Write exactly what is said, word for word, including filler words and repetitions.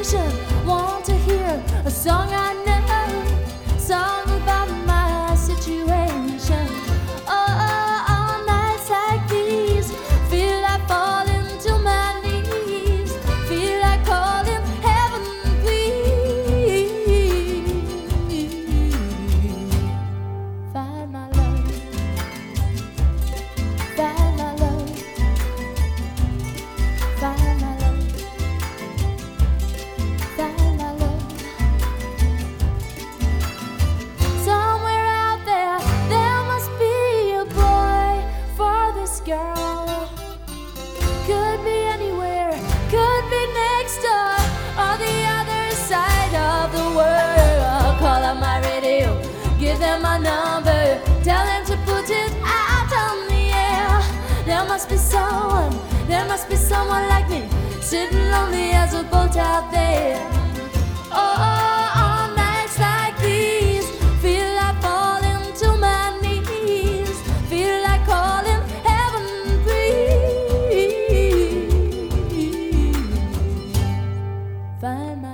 station. Want to hear a song I know, song about my situation. Oh, on nights like these, feel like falling to my knees, feel like calling heaven, please. Find my love, find my love, find my love, find my love. Somewhere out there, there must be a boy for this girl. Could be anywhere, could be next door, or the other side of the world. Call up my radio, give them my number, tell them to put it out on the air. There must be someone, there must be someone like me, sitting lonely as a boat out there. Oh, on nights like these, feel like falling to my knees, feel like calling heaven, please. Find my